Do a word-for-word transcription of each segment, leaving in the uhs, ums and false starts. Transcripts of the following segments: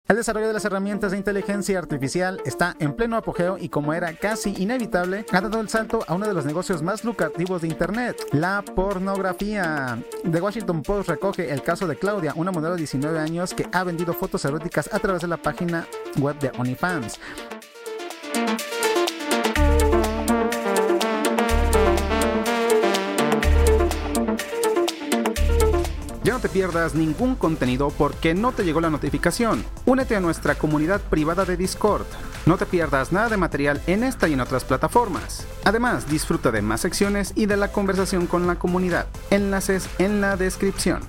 El desarrollo de las herramientas de inteligencia artificial está en pleno apogeo y, como era casi inevitable, ha dado el salto a uno de los negocios más lucrativos de Internet, la pornografía. The Washington Post recoge el caso de Claudia, una modelo de diecinueve años que ha vendido fotos eróticas a través de la página web de OnlyFans. Ya no te pierdas ningún contenido porque no te llegó la notificación. Únete a nuestra comunidad privada de Discord. No te pierdas nada de material en esta y en otras plataformas. Además, disfruta de más secciones y de la conversación con la comunidad. Enlaces en la descripción.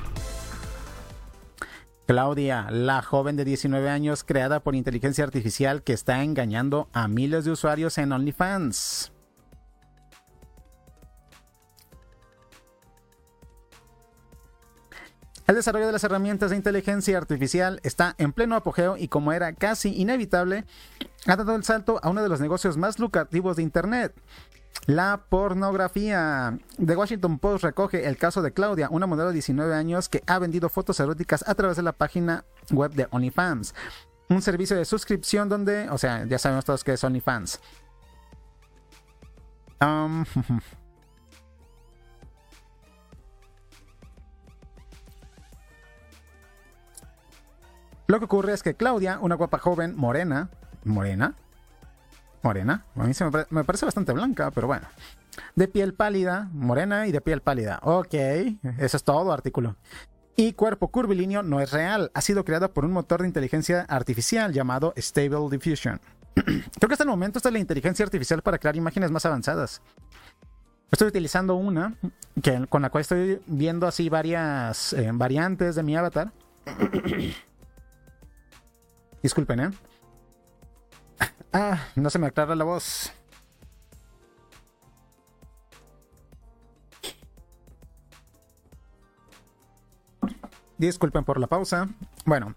Claudia, la joven de diecinueve años creada por inteligencia artificial que está engañando a miles de usuarios en OnlyFans. El desarrollo de las herramientas de inteligencia artificial está en pleno apogeo y, como era casi inevitable, ha dado el salto a uno de los negocios más lucrativos de Internet, la pornografía. The Washington Post recoge el caso de Claudia, una modelo de diecinueve años que ha vendido fotos eróticas a través de la página web de OnlyFans, un servicio de suscripción donde, o sea, ya sabemos todos que es OnlyFans. Um... Lo que ocurre es que Claudia, una guapa joven morena, morena, morena, a mí se me, pare, me parece bastante blanca, pero bueno, de piel pálida, morena y de piel pálida. Ok, eso es todo, artículo. Y cuerpo curvilíneo no es real, ha sido creada por un motor de inteligencia artificial llamado Stable Diffusion. Creo que hasta el momento esta es la inteligencia artificial para crear imágenes más avanzadas. Estoy utilizando una que, con la cual estoy viendo así varias eh, variantes de mi avatar. Disculpen, ¿eh? Ah, no se me aclara la voz. Disculpen por la pausa. Bueno.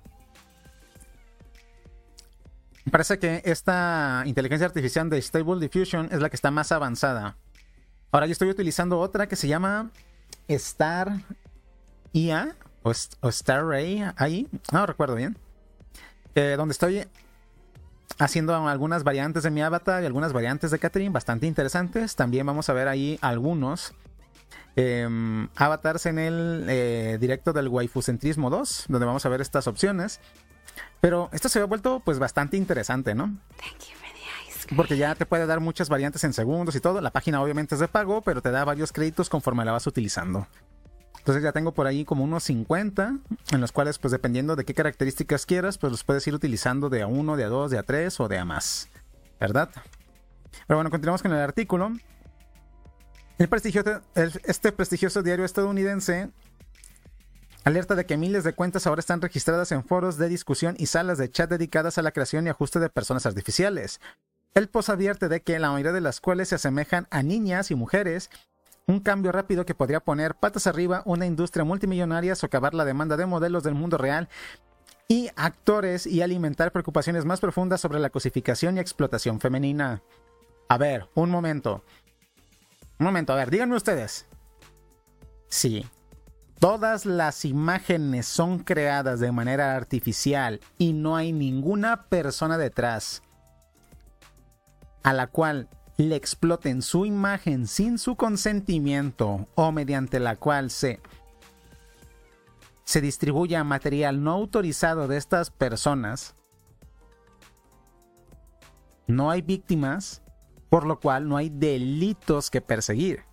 Parece que esta inteligencia artificial de Stable Diffusion es la que está más avanzada. Ahora yo estoy utilizando otra que se llama Star I A o, o Star Ray ahí. No recuerdo bien. Eh, donde estoy haciendo algunas variantes de mi avatar y algunas variantes de Catherine bastante interesantes. También vamos a ver ahí algunos eh, avatars en el eh, directo del Waifusentrismo dos, donde vamos a ver estas opciones. Pero esto se ha vuelto pues bastante interesante, ¿no? Porque ya te puede dar muchas variantes en segundos y todo. La página obviamente es de pago, pero te da varios créditos conforme la vas utilizando. Entonces ya tengo por ahí como unos cincuenta, en los cuales, pues dependiendo de qué características quieras, pues los puedes ir utilizando de a uno, de a dos, de a tres o de a más, ¿verdad? Pero bueno, continuamos con el artículo. El prestigioso, el, este prestigioso diario estadounidense alerta de que miles de cuentas ahora están registradas en foros de discusión y salas de chat dedicadas a la creación y ajuste de personas artificiales. El post advierte de que la mayoría de las cuales se asemejan a niñas y mujeres. Un cambio rápido que podría poner patas arriba una industria multimillonaria, socavar la demanda de modelos del mundo real y actores y alimentar preocupaciones más profundas sobre la cosificación y explotación femenina. A ver, un momento. Un momento, a ver, díganme ustedes. Sí, todas las imágenes son creadas de manera artificial y no hay ninguna persona detrás a la cual le exploten su imagen sin su consentimiento o mediante la cual se, se distribuya material no autorizado de estas personas, no hay víctimas, por lo cual no hay delitos que perseguir.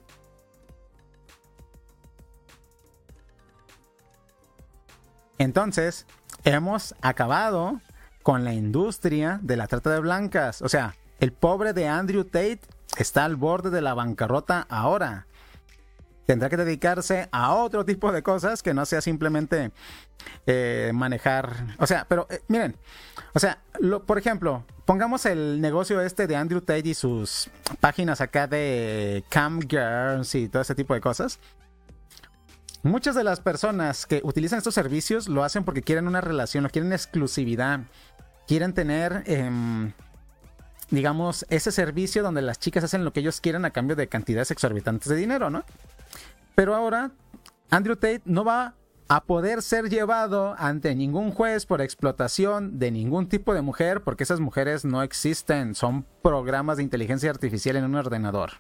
Entonces, hemos acabado con la industria de la trata de blancas. O sea, el pobre de Andrew Tate está al borde de la bancarrota ahora. Tendrá que dedicarse a otro tipo de cosas que no sea simplemente eh, manejar. O sea, pero eh, miren, o sea, lo, por ejemplo, pongamos el negocio este de Andrew Tate y sus páginas acá de cam girls y todo ese tipo de cosas. Muchas de las personas que utilizan estos servicios lo hacen porque quieren una relación, o quieren exclusividad, quieren tener, eh, digamos, ese servicio donde las chicas hacen lo que ellos quieren a cambio de cantidades exorbitantes de dinero, ¿no? Pero ahora Andrew Tate no va a poder ser llevado ante ningún juez por explotación de ningún tipo de mujer, porque esas mujeres no existen, son programas de inteligencia artificial en un ordenador.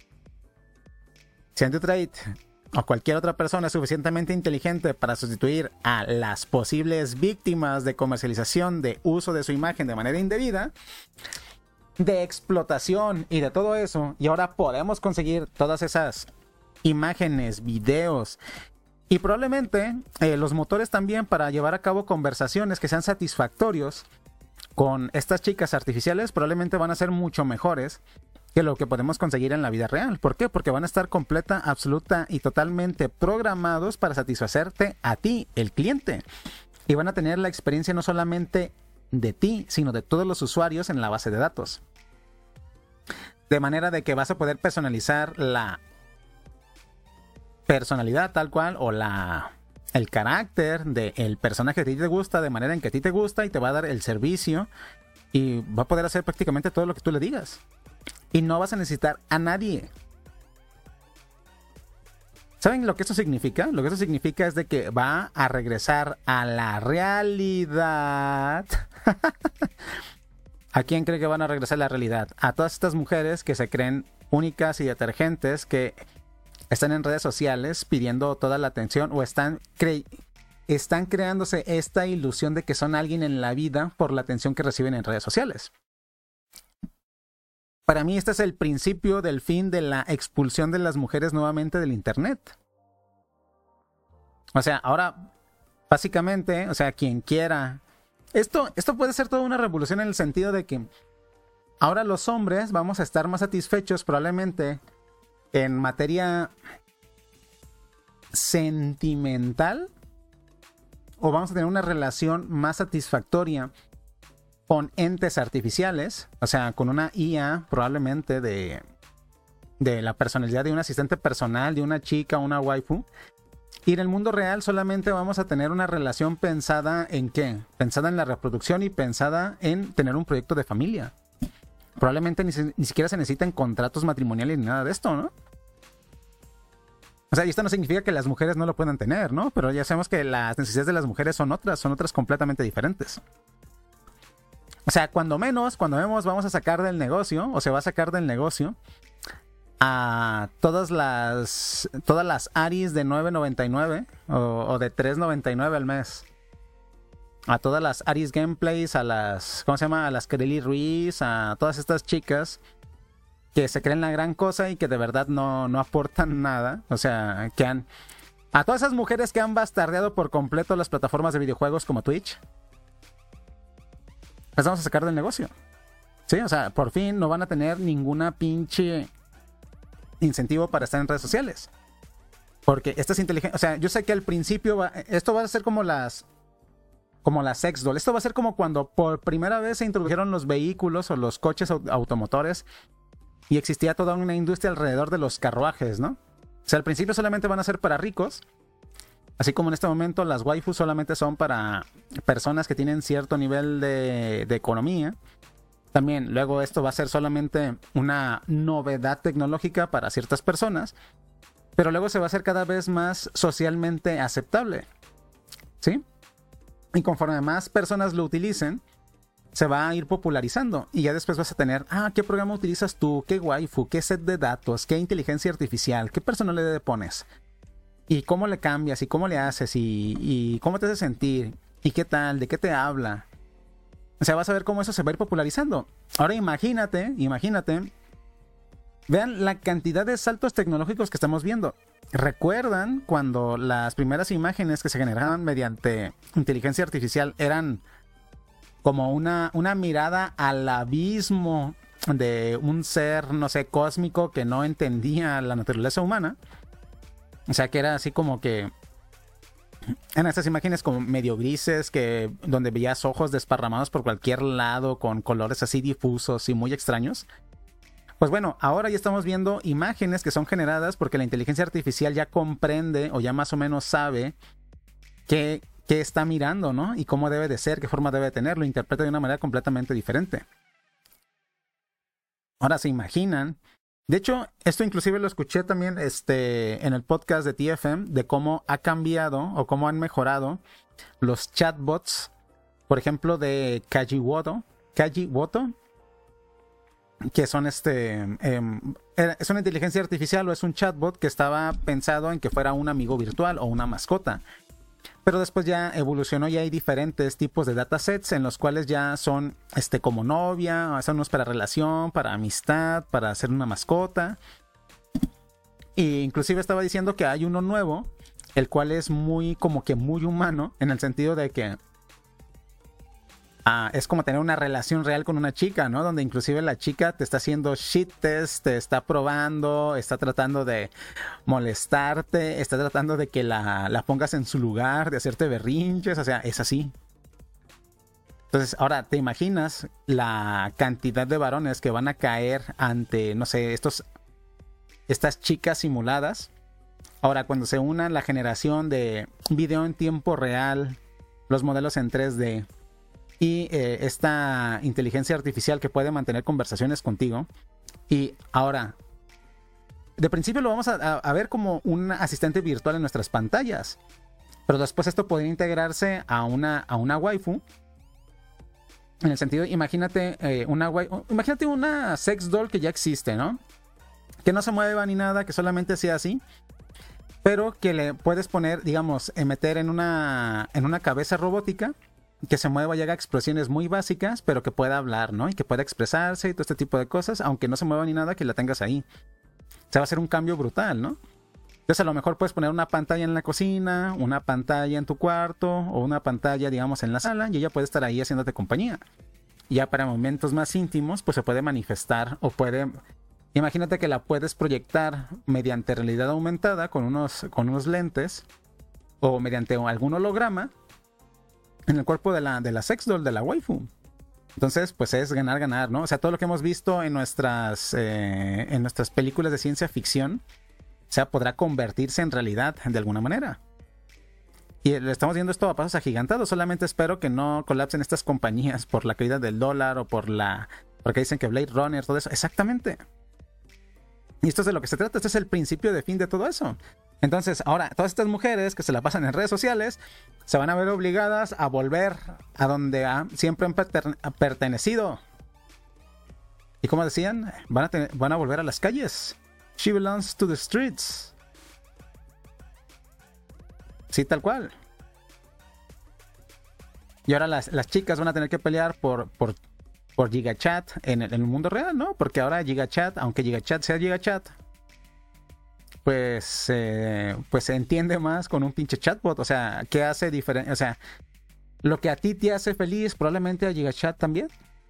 Si Andutrade o cualquier otra persona es suficientemente inteligente para sustituir a las posibles víctimas de comercialización de uso de su imagen de manera indebida, de explotación y de todo eso, y ahora podemos conseguir todas esas imágenes, videos y probablemente eh, los motores también para llevar a cabo conversaciones que sean satisfactorios con estas chicas artificiales, probablemente van a ser mucho mejores que lo que podemos conseguir en la vida real. ¿Por qué? Porque van a estar completa, absoluta y totalmente programados para satisfacerte a ti, el cliente. Y van a tener la experiencia no solamente de ti, sino de todos los usuarios en la base de datos. De manera de que vas a poder personalizar la personalidad tal cual o la el carácter del personaje que a ti te gusta de manera en que a ti te gusta y te va a dar el servicio y va a poder hacer prácticamente todo lo que tú le digas. Y no vas a necesitar a nadie. ¿Saben lo que eso significa? Lo que eso significa es de que va a regresar a la realidad. ¿A quién cree que van a regresar a la realidad? A todas estas mujeres que se creen únicas y detergentes, que están en redes sociales pidiendo toda la atención o están, cre- están creándose esta ilusión de que son alguien en la vida por la atención que reciben en redes sociales. Para mí este es el principio del fin de la expulsión de las mujeres nuevamente del internet. O sea, ahora básicamente, o sea, quien quiera... Esto, esto puede ser toda una revolución en el sentido de que ahora los hombres vamos a estar más satisfechos probablemente en materia sentimental o vamos a tener una relación más satisfactoria con entes artificiales, o sea, con una I A probablemente de, de la personalidad de un asistente personal, de una chica, una waifu. Y en el mundo real solamente vamos a tener una relación pensada en ¿qué? Pensada en la reproducción y pensada en tener un proyecto de familia. Probablemente ni, ni siquiera se necesitan contratos matrimoniales ni nada de esto, ¿no? O sea, y esto no significa que las mujeres no lo puedan tener, ¿no? Pero ya sabemos que las necesidades de las mujeres son otras, son otras completamente diferentes. O sea, cuando menos, cuando vemos, vamos a sacar del negocio, o se va a sacar del negocio, a todas las todas las Aris de nueve noventa y nueve o, o de tres noventa y nueve al mes. A todas las Aris Gameplays, a las, ¿cómo se llama? A las Kareli Ruiz, a todas estas chicas que se creen la gran cosa y que de verdad no, no aportan nada. O sea, que han... A todas esas mujeres que han bastardeado por completo las plataformas de videojuegos como Twitch, las vamos a sacar del negocio. Sí, o sea, por fin no van a tener ninguna pinche incentivo para estar en redes sociales. Porque esta es inteligente. O sea, yo sé que al principio va, esto va a ser como las como las sex doll. Esto va a ser como cuando por primera vez se introdujeron los vehículos o los coches automotores y existía toda una industria alrededor de los carruajes, ¿no? O sea, al principio solamente van a ser para ricos. Así como en este momento las waifus solamente son para personas que tienen cierto nivel de, de economía. También luego esto va a ser solamente una novedad tecnológica para ciertas personas. Pero luego se va a hacer cada vez más socialmente aceptable. ¿Sí? Y conforme más personas lo utilicen, se va a ir popularizando. Y ya después vas a tener, ah, ¿qué programa utilizas tú? ¿Qué waifu? ¿Qué set de datos? ¿Qué inteligencia artificial? ¿Qué personalidad le pones? ¿Y cómo le cambias? ¿Y cómo le haces? ¿Y, y cómo te hace sentir? ¿Y qué tal? ¿De qué te habla? O sea, vas a ver cómo eso se va a ir popularizando. Ahora imagínate, imagínate. Vean la cantidad de saltos tecnológicos que estamos viendo. ¿Recuerdan cuando las primeras imágenes que se generaban mediante inteligencia artificial eran como una, una mirada al abismo de un ser, no sé, cósmico que no entendía la naturaleza humana? O sea, que era así como que en estas imágenes como medio grises, que donde veías ojos desparramados por cualquier lado con colores así difusos y muy extraños. Pues bueno, ahora ya estamos viendo imágenes que son generadas porque la inteligencia artificial ya comprende o ya más o menos sabe qué, qué está mirando, ¿no? Y cómo debe de ser, qué forma debe de tener, lo interpreta de una manera completamente diferente. Ahora se imaginan De hecho, esto inclusive lo escuché también este, en el podcast de T F M, de cómo ha cambiado o cómo han mejorado los chatbots, por ejemplo, de Kajiwoto, Kajiwoto, que son este, eh, es una inteligencia artificial o es un chatbot que estaba pensado en que fuera un amigo virtual o una mascota. Pero después ya evolucionó y hay diferentes tipos de datasets en los cuales ya son este, como novia, son unos para relación, para amistad, para hacer una mascota. E inclusive estaba diciendo que hay uno nuevo, el cual es muy como que muy humano, en el sentido de que ah, es como tener una relación real con una chica, ¿no? Donde inclusive la chica te está haciendo shit test, te está probando, está tratando de molestarte, está tratando de que la, la pongas en su lugar, de hacerte berrinches, o sea, es así. Entonces, ahora, ¿te imaginas la cantidad de varones que van a caer ante, no sé, estos, estas chicas simuladas? Ahora, cuando se una la generación de video en tiempo real, los modelos en tres D, y eh, esta inteligencia artificial que puede mantener conversaciones contigo. Y ahora, de principio lo vamos a, a, a ver como un asistente virtual en nuestras pantallas, pero después esto podría integrarse a una, a una waifu. En el sentido, imagínate eh, una waifu, imagínate una sex doll que ya existe, ¿no? Que no se mueva ni nada, que solamente sea así, pero que le puedes poner, digamos, eh, meter en una, en una cabeza robótica que se mueva y haga explosiones muy básicas, pero que pueda hablar, ¿no? Y que pueda expresarse y todo este tipo de cosas, aunque no se mueva ni nada, que la tengas ahí. O sea, va a ser un cambio brutal, ¿no? Entonces a lo mejor puedes poner una pantalla en la cocina, una pantalla en tu cuarto o una pantalla, digamos, en la sala y ella puede estar ahí haciéndote compañía. Y ya para momentos más íntimos, pues se puede manifestar o puede... Imagínate que la puedes proyectar mediante realidad aumentada con unos, con unos lentes o mediante algún holograma en el cuerpo de la, de la sex doll, de la waifu. Entonces, pues es ganar, ganar, ¿no? O sea, todo lo que hemos visto en nuestras, eh, en nuestras películas de ciencia ficción, o sea, podrá convertirse en realidad de alguna manera. Y le estamos viendo esto a pasos agigantados. Solamente espero que no colapsen estas compañías por la caída del dólar o por la... porque dicen que Blade Runner, todo eso. Exactamente. Y esto es de lo que se trata. Este es el principio de fin de todo eso. Entonces, ahora, todas estas mujeres que se la pasan en redes sociales se van a ver obligadas a volver a donde ha, siempre han perten- pertenecido. Y como decían, van a, tener, van a volver a las calles. She belongs to the streets. Sí, tal cual. Y ahora las, las chicas van a tener que pelear por, por, por GigaChat en el, en el mundo real, ¿no? Porque ahora GigaChat, aunque GigaChat sea GigaChat, pues, eh, pues se entiende más con un pinche chatbot. O sea, ¿qué hace diferente? O sea, lo que a ti te hace feliz, probablemente a GigaChat también.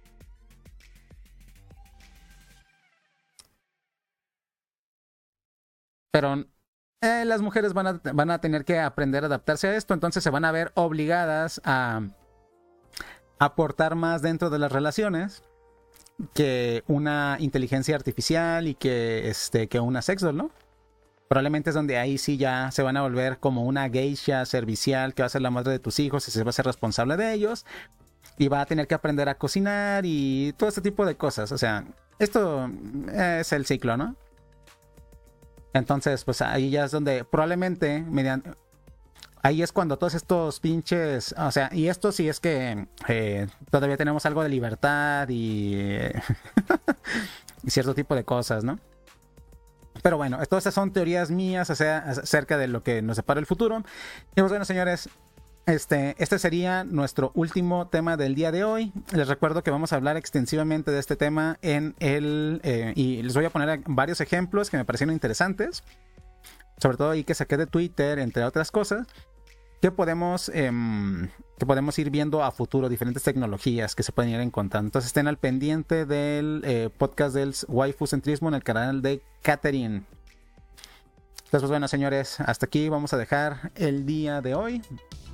Pero eh, las mujeres van a, van a tener que aprender a adaptarse a esto. Entonces se van a ver obligadas a aportar más dentro de las relaciones que una inteligencia artificial y que, este, que una sex doll, ¿no? Probablemente es donde ahí sí ya se van a volver como una geisha servicial que va a ser la madre de tus hijos y se va a ser responsable de ellos y va a tener que aprender a cocinar y todo este tipo de cosas. O sea, esto es el ciclo, ¿no? Entonces, pues ahí ya es donde probablemente mediante... Ahí es cuando todos estos pinches... O sea, y esto sí es que eh, todavía tenemos algo de libertad y, eh, y cierto tipo de cosas, ¿no? Pero bueno, todas estas son teorías mías acerca de lo que nos separa el futuro. Y pues bueno, señores, este, este sería nuestro último tema del día de hoy. Les recuerdo que vamos a hablar extensivamente de este tema en el... Eh, y les voy a poner varios ejemplos que me parecieron interesantes. Sobre todo ahí que saqué de Twitter, entre otras cosas. Que podemos, eh, que podemos ir viendo a futuro, diferentes tecnologías que se pueden ir encontrando. Entonces estén al pendiente del eh, podcast del waifusentrismo en el canal de Catherine. Entonces, pues bueno, señores, hasta aquí vamos a dejar el día de hoy.